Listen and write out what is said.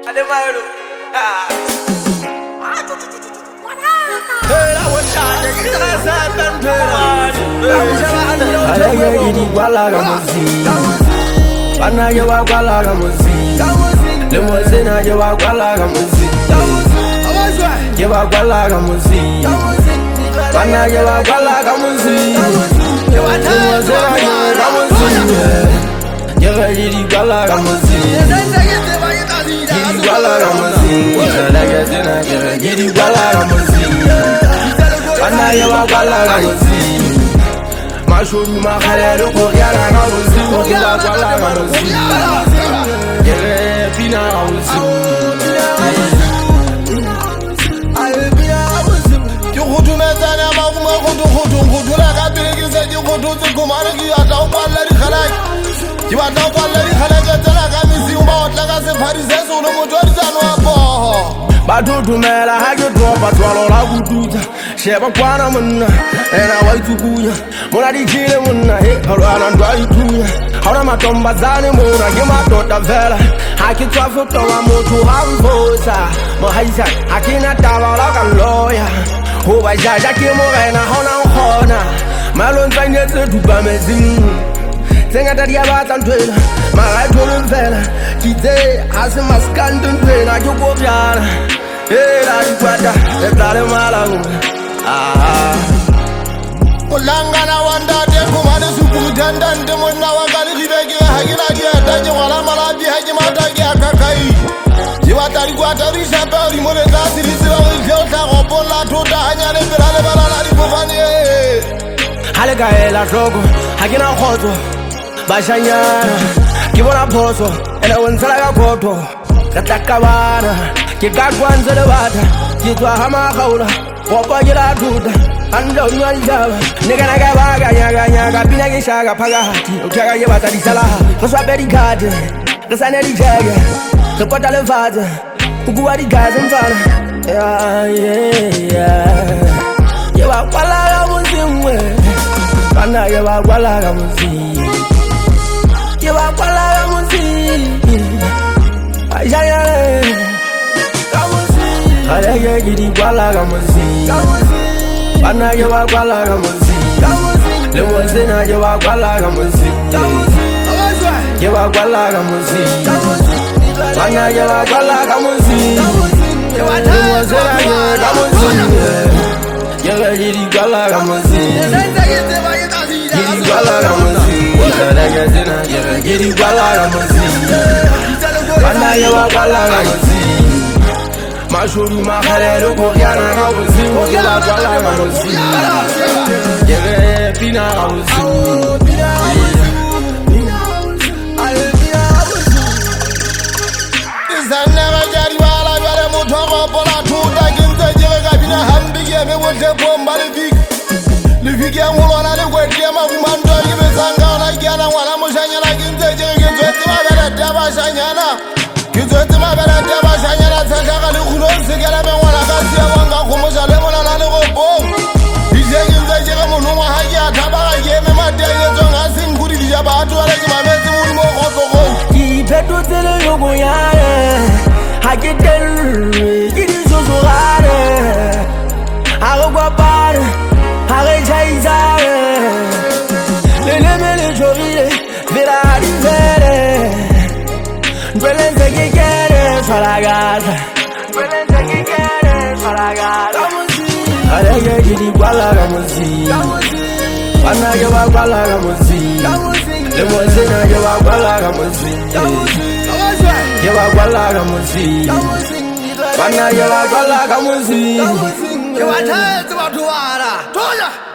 Ademaro. Bana je wa kwala ga muzi, le mozena je wa kwala ga muzi, je wa kwala ga muzi, bana je wa kwala ga muzi, le mozena je ga muzi, je ga jiri kwala ga muzi, jiri kwala ga muzi, la ga zena jiri kwala ga muzi, bana je wa kwala ga muzi. Mashuru makhalelo koryala ngamuzi Mokila kwala ngamuzi Yere pina ngamuzi Kikutu mezane makuma kutu la kabili kise kikutu zikumane Kiyata upala di khalaj Kiyata upala di khalaj Yatela kamisi umba otlaka se farise Sulu mutwari zanu wapo Batutu mela hagi dropa Twalo la kututa Sheba kwana muna Ena waitu kuya Muna di chile muna Halwana ndwa ituya Hauna matomba zani muna Gima tota vela Haki twafuto wa mutu hambosa Mohaisa Hakina tawa laka loya Huba jaja kimurena Hona uhona Malon zanyete tuba mezimu Senga tadia bata ntwela Marai tolu mvela Kite hasi maskandu ntwela Juko vyana la ikwata Eplale malangu Ulangana wanda de kumane suku jandande monna wakali ribege hagina dia tanje wala malabi haji matagi akakai Jiwa tari kwa tari shabari mone tasi risira wilta robola tota hanyane pirale balala ribufani Halega ela jogo hagina khoto Bashanyana Kibona poso Ena wenzalaga koto Katakabana Kikakwanzele wata Kitwa hama kaula Wopa jila tuta Ando nyanja Nega baga nyaga Pina gishaga paga hati Uchaga yebata di salaha Kaswa bedi kade Kasane di jaga Kapota levata Kukuwa di gazi mfana Yewa kwala ga muzimwe Bana yewa kwala ga muzimwe Yewa kwala ga muzimwe Ajayale Alege gidi kwala ga muzi Bana je wa kwala ga muzi Le mozena je wa kwala ga muzi Je wa kwala ga muzi Bana je wa kwala ga muzi Le mozena je ga muzi Je gidi kwala ga muzi Gidi kwala ga muzi Alege zena gidi kwala ga muzi Bana je wa kwala ga muzi Mashuru makhalelo koryana ngamuzi Mokila kwala ngamuzi Yere pina ngamuzi Izanega jari wala Yare mutoko pola tuta Ginze jire kabina hambi Yeme wote bomba Lifiki ya mulona Likweti ya makumando Yime sangana Kiana wala mushanyana Ginze jire Ginze tima bere Deba shanyana Ginze tima bere Deba shanyana Santaka Sigara me wala kasi wanga kumusha lemona nani gobo Ije ginze jega munuma haji atabara yeme madeye zonga singuri dijaba atu wale jimamezi muri mokoto kou Kipetu tele yogo yare Haji telu Gidi susugare Haro kwa pare Hare chaizare Lele mele chorile Vira adizere Ndwele nzeki kere Swalagaza Alege gidi kwala ga muzi Bana je wa kwala ga muzi Le mozena je wa kwala ga muzi Je wa kwala ga muzi Bana je wa kwala ga muzi Je wa tete watu wala Toya